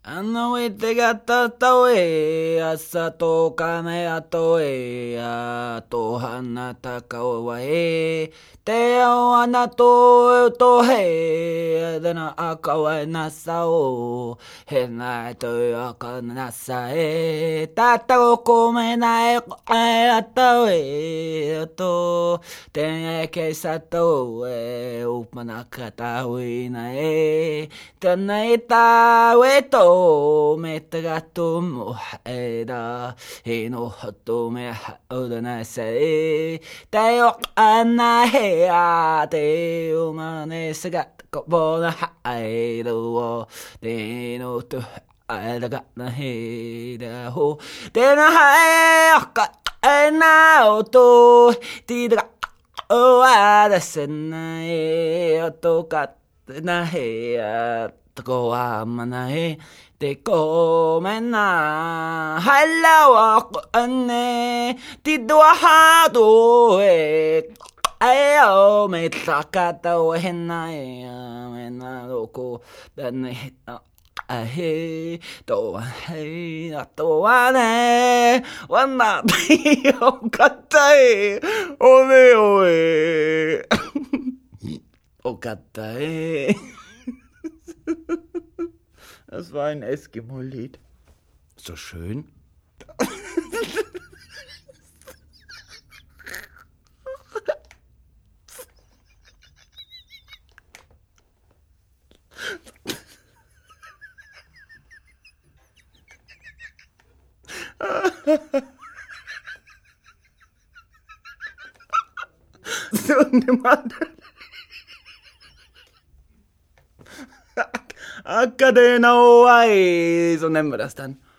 あの上手がたたおえ、朝と金あとえ、あと花高おわえ、ておあなととへ、でなあかわえなさお、へなえとよかなさえ、たたごこめなえこえあたおえ、と、てんえけさとえ、うまなかたおいなえ、Tanita weto metagato moheda hino hoto me odana se tayo ana hea te umane sagat ko bona haido de no to alaga na heda ho de na hai ka na oto ti da o ada senai oto kat na he ko mana he te ko mena hala ko ane ti do ha do e ai o me takata o hena e mena ko dan he a he to he to ane wana o katai o me o e o katai. Das war ein Eskimo-Lied. So schön. So niemand. Akadena, so nennen wir das dann.